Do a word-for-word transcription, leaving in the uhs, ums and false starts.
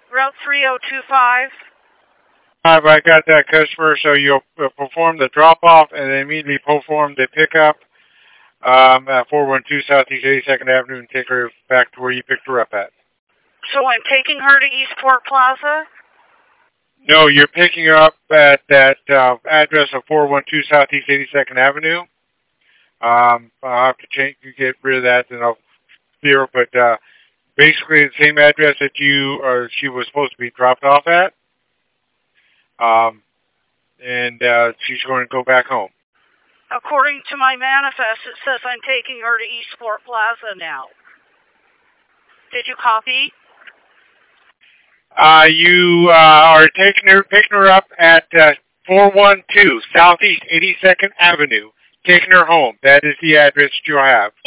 Route three oh two five. I got that customer, so you'll perform the drop-off and then immediately perform the pickup um, at four one two Southeast eighty-second Avenue and take her back to where you picked her up at. So I'm taking her to Eastport Plaza? No, you're picking her up at that uh, address of four one two Southeast eighty-second Avenue. Um, I'll have to change, get rid of that, and I'll clear it, but uh, basically the same address that you or she was supposed to be dropped off at. Um, and uh, she's going to go back home. According to my manifest, it says I'm taking her to Eastport Plaza now. Did you copy? Uh, you uh, are taking her, picking her up at uh, four one two Southeast eighty-second Avenue, taking her home. That is the address you have.